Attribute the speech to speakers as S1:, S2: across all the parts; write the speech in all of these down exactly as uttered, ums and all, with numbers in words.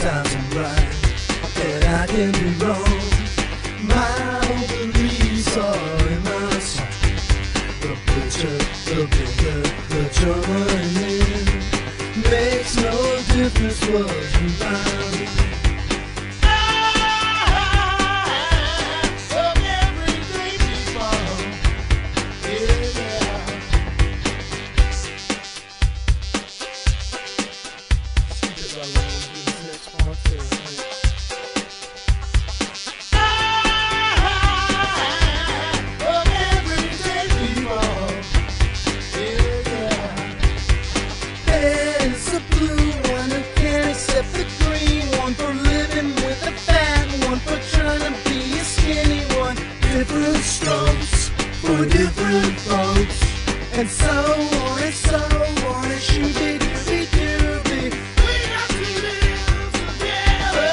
S1: Sometimes I'm right, but I can be wrong. My own beliefs are in my song. The picture, the bigger, the drama in makes no difference what you find. Different strokes for different folks, and so on and so on, and shooby dooby dooby. We got to live together.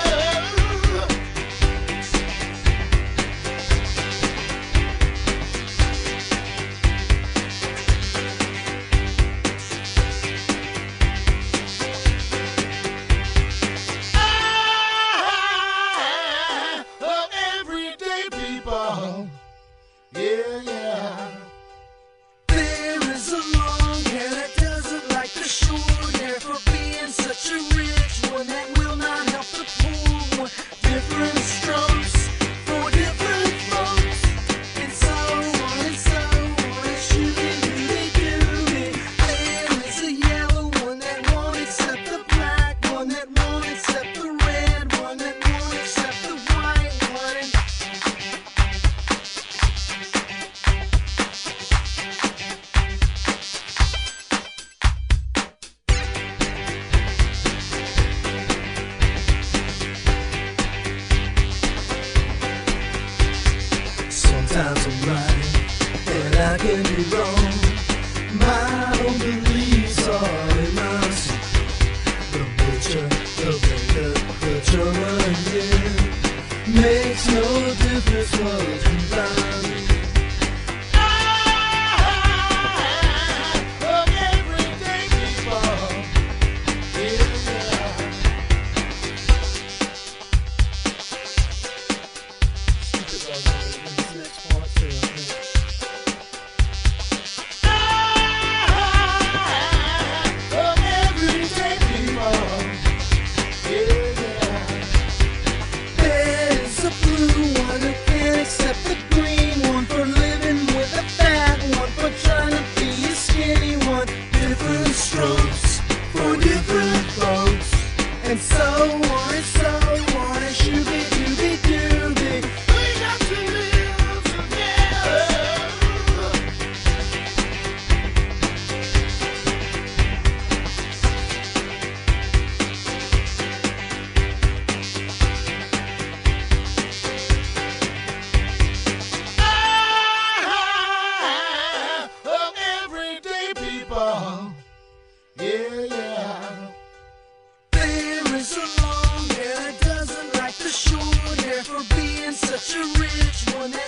S1: I love everyday people. Yeah, yeah. There is a long hair that doesn't like the short hair for being such a rich one that will not help the poor one. Different strokes for different folks, and so on and so on, and shooby dooby dooby. There is a yellow one that won't accept the black one, that won't accept the red one, that won't accept the white one. And sometimes I'm right, but I can be wrong. My own beliefs are in my soul. The butcher, the baker, the drummer, yeah, makes no difference what you find. I love everyday people. Yeah, yeah. Next part, too, I think. I love everyday people. Yeah, yeah. There's a blue one who can't accept the green one, for living with a fat one, for trying to be a skinny one. Different strokes for different folks, and so on and so on, and shooby dooby dooby. We got to live together. I love everyday people. Yeah, yeah. There is a long hair that doesn't like the short hair for being such a rich one.